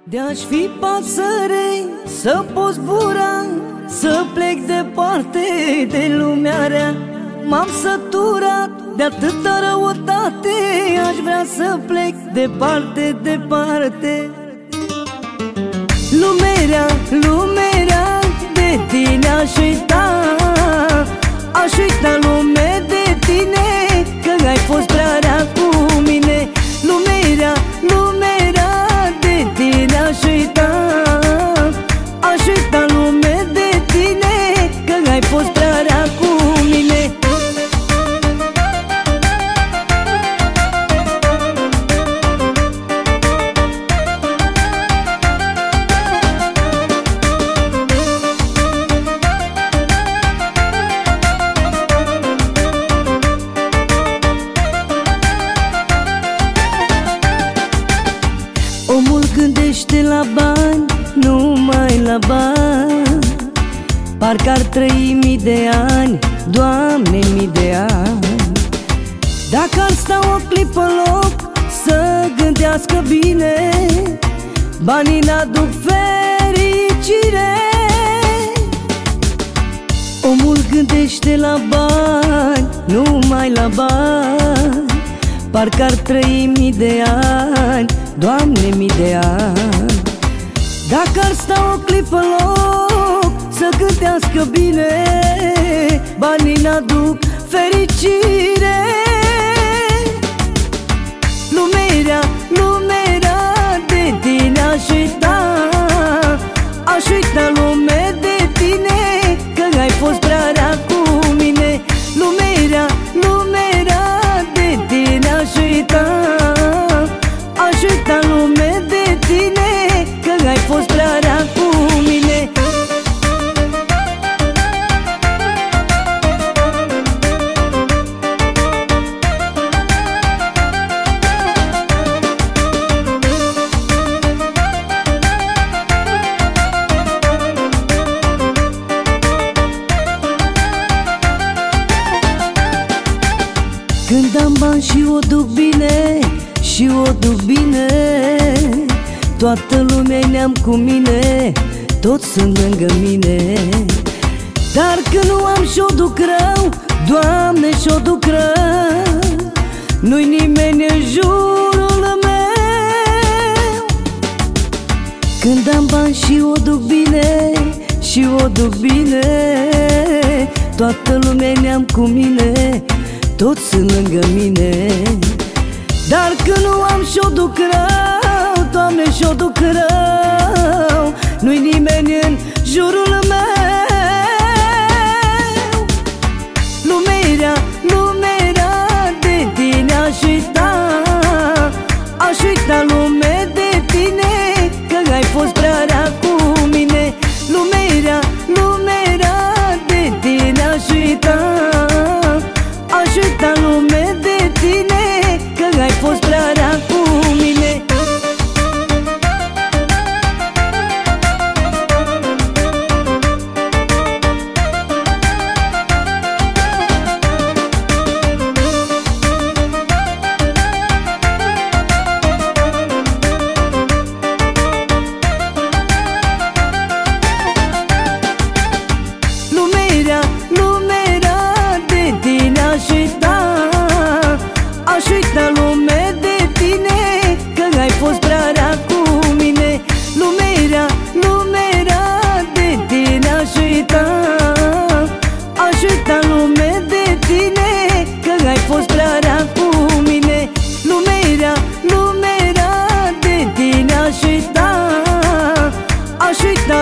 De-aș fi pasăre, să pot zbura, să plec departe de lumea rea. M-am săturat de atâta răutate, aș vrea să plec departe, departe. Lumea rea, de tine aș uita. Aș uita lume de tine, că ai fost prea rea cu mine. Lumea rea, de tine aș uita. Aș uita lume de tine, că ai fost prea rea cu mine. Omul gândește la bani, numai la bani. Parcă ar trăi mii de ani, Doamne, mii de ani. Dacă ar sta o clipă în loc să gândească bine, banii n-aduc fericire. Omul gândește la bani, numai la bani. Parcă ar trăi mii de ani, Doamne, mii de ani. Dacă ar sta o clipă în loc să gândească bine, banii n-aduc fericire. Lumea rea, de tine aș uita. Aș uita lume de tine, că ai fost prea rea cu mine. Lumea rea, de tine aș uita. Aș uita lume de tine, că ai fost prea rea cu mine. Când am bani și o duc bine, și o duc bine, toată lumea neam cu mine, toți sunt lângă mine. Dar când nu am și-o duc rău, Doamne, și-o duc rău, nu-i nimeni în jurul meu. Când am bani și o duc bine, și o duc bine, toată lumea neam cu mine, toți sunt lângă mine. Dar când nu am și-o duc rău, Doamne, și-o duc rău, nu-i nimeni în jurul meu. Lumea rea, de tine aș uita. Aș uita lume de tine, că ai fost prea rea cu mine. Lumea rea, de tine aș uita. Aș uita lume de tine, că ai fost prea rea cu mine. Lumea rea, de tine aș uita. Aș uita lume de tine, că ai fost prea rea cu mine. Lumea rea, de tine aș uita. Aș uita lume de tine, că ai fost prea rea cu mine. Lumea rea, de tine aș uita. Aș uita